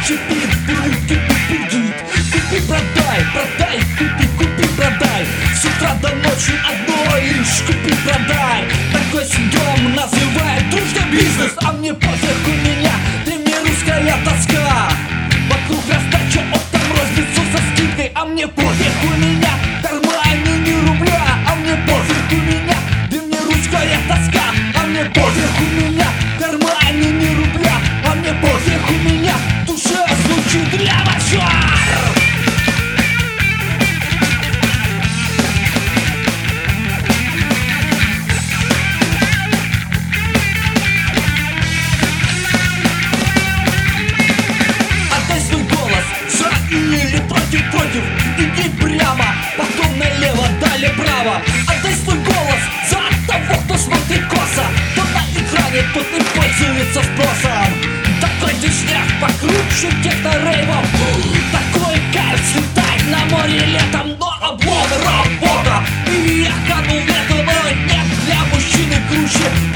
шипит, будет. Купи, продай, продай, купи, купи, продай. С утра до ночи одно лишь купи, продай. Такой синдром называют дружный бизнес. А мне пофиг, у меня древнерусская тоска. Вокруг раздача, оптом розницу со скидкой. А мне пофиг, у меня кармане ни рубля. А мне пофиг, у меня древнерусская тоска. А мне пофиг, у меня кармане ни рубля. А мне пофиг, у меня в душе звучит рябошар. Или против, иди прямо, потом налево, далее право. Отдай свой голос за того, кто смотрит косо. Кто на экране, тот не пользуется спросом. Такой дешняк покруче техно-рейвов. Такой кайф слетать на море летом. Но облом работа, и я канул в это, но нет для мужчины круче.